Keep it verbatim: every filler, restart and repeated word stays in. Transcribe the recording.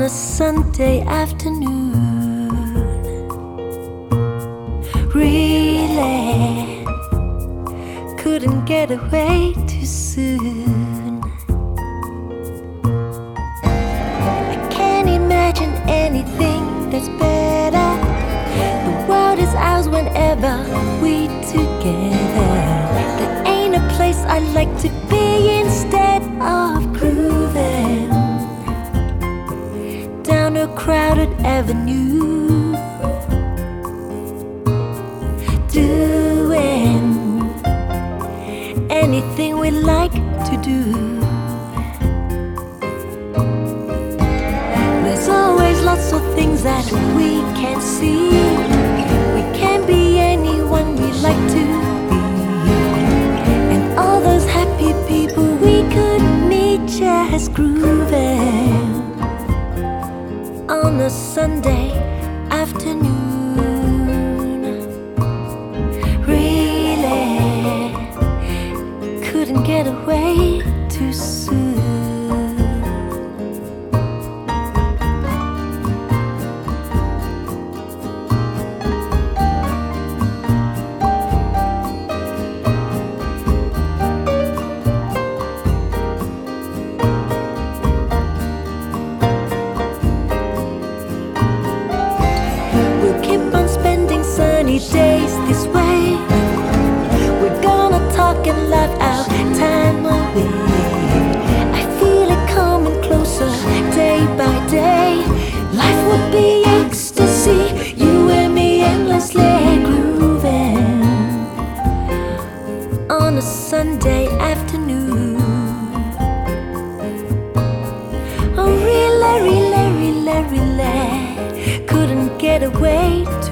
a Sunday afternoon. Really couldn't get away too soon. I can't imagine anything that's better. The world is ours whenever we together. There ain't a place I'd like to be instead of grooving down a crowded avenue, doing anything we like to do. There's always lots of things that we can't see. We can be anyone we like to be, and all those happy people we could meet just grooving on a Sunday afternoon. Really couldn't get away too soon. Sunny days this way, we're gonna talk and laugh our time away. I feel it coming closer day by day. Life would be ecstasy, you and me endlessly grooving on a Sunday afternoon. Oh, really, really, really, really couldn't get away